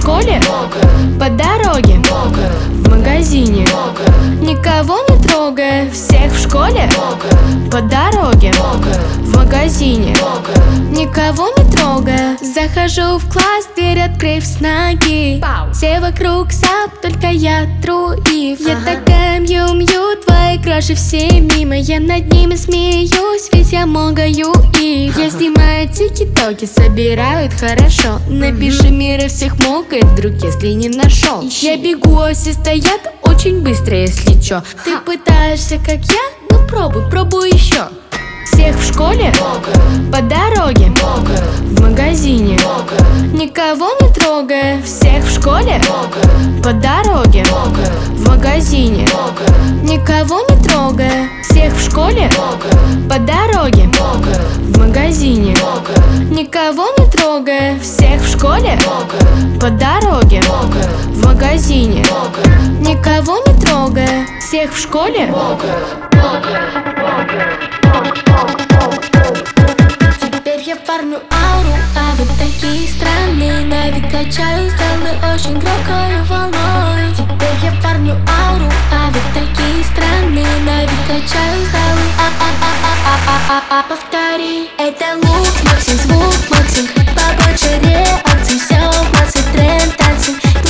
школе, по дороге, в магазине. Никого не трогая, всех в школе, по дороге, в магазине. Никого не трогая, захожу в класс, дверь открыв с ноги. Все вокруг сап, только я труив. Я такая мью-мью, твои кроши все мимо. Я над ними смеюсь, ведь я могаю их. Я снимаю тики-токи, собирают хорошо. Напиши мира всех мокает, друг, если не нашел. Я бегу, а все стоят очень быстро, если чё. Ты пытаешься как я? Ну пробуй еще. Всех в школе, по дороге, в магазине. Никого не трогая, всех в школе, по дороге, в магазине. Никого не трогая, всех в школе, по дороге, в магазине. Никого не трогая, всех в школе, по дороге, в магазине. Никого не трогая, всех в школе. Теперь я фармлю ауру, а вы такие странные. На вид качаю сталы очень громкою волной. Теперь я фармлю ауру, а вы такие странные. На вид качаю сталы. Повтори. Это лук, Максим, звук, Максим. Побольше реакций, все в массы, тренд, танцем.